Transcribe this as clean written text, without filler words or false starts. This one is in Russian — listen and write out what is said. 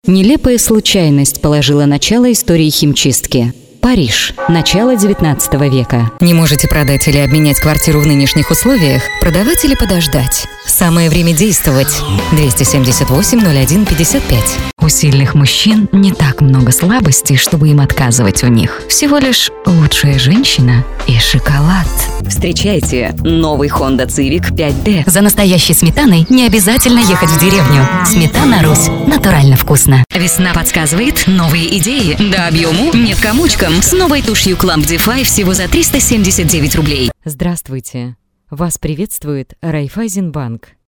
Нелепая случайность положила начало истории химчистки. Париж. Начало 19 века. Не можете продать или обменять квартиру в нынешних условиях? Продавать или подождать? Самое время действовать. 278-01-55. У сильных мужчин не так много слабостей, чтобы им отказывать у них. Всего лишь лучшая женщина и шоколад. Встречайте новый Honda Civic 5D. За настоящей сметаной не обязательно ехать в деревню. Сметана Русь. Натурально вкусно. Весна подсказывает новые идеи. До объему нет комочком. С новой тушью Clump D5 всего за 379 рублей. Здравствуйте. Вас приветствует Райфайзенбанк.